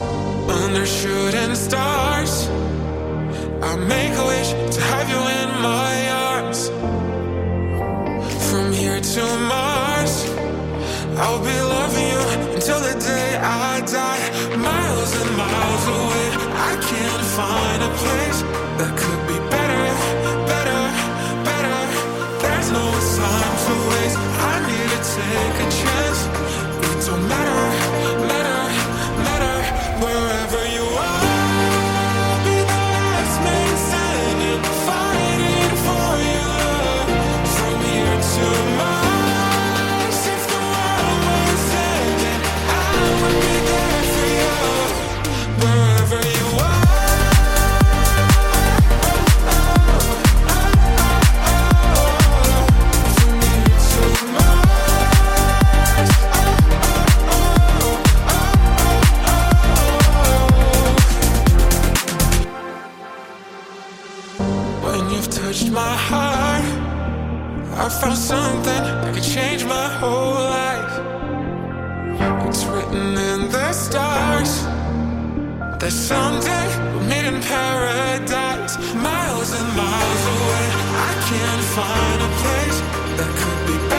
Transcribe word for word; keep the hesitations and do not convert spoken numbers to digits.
Under shooting stars, I make a wish to have you in my arms. From here to Mars, I'll be loving you until the day I die. Miles and miles away, I can't find a place that could be better, better, better. There's no time to waste, I need to take a chance. It don't matter, matter, matter. Wherever you are, I'll be the last man standing, fighting for your love. From here to Mars, if the world was ending, I would be there for you. Wherever you are. Touched my heart, I found something that could change my whole life. It's written in the stars that someday we'll meet in paradise. Miles and miles away, I can't find a place that could be better.